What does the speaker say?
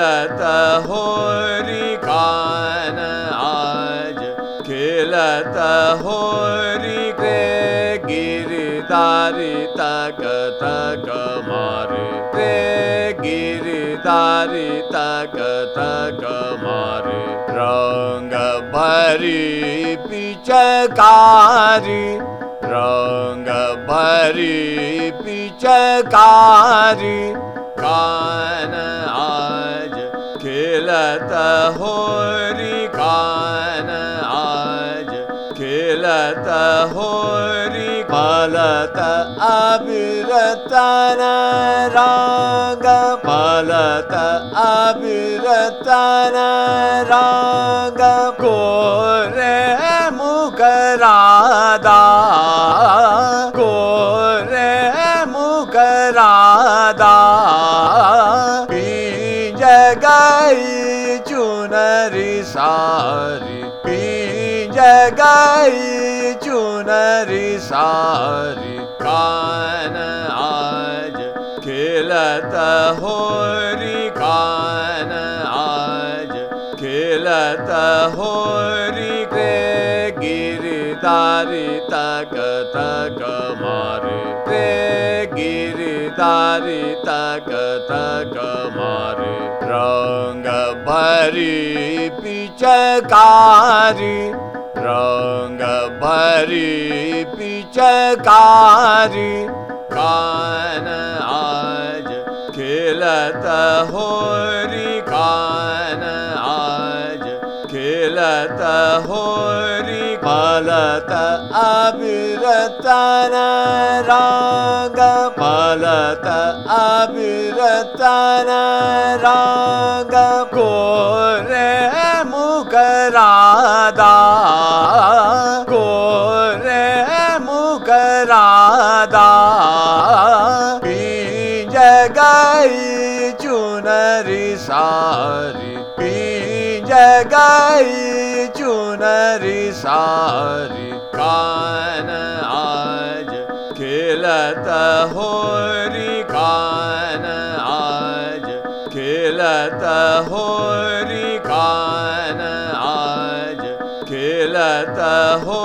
खिलत होरी कान आज, खिलत होरी के गिरधारी तक तक मारे, रे गिरधारी तक तक मारे। रंग भरी पिचकारी, रंग भरी पिचकारी, कान आज खिलत होरी कान आज, खिलत होरी मलत अविरतन रंग, मलत अविरतन रंग, कोरे मुकरादा, कोरे मुकरादा, पींज गई चुनरी सारी, पींज गई चुनरी सारी, कान आज खिलत होरी कान आज, खिलत होरी के गिरधारी तक तक मारे, रे गिरधारी तक तक मारे। रंग भरी पिचकारी, रंग भरी पिचकारी, कान आज खिलत होरी कान आज, खिलत होरी मलत अविरतन रंग, मलत अविरतन रंग, कोरे मुकरादा, कोरे मुकरादा, पींज गई चुनरी सारी, पींज गई चुनरी सारी, कान आज खिलत होरी कान आज, खिलत होरी कान आज, खिलत हो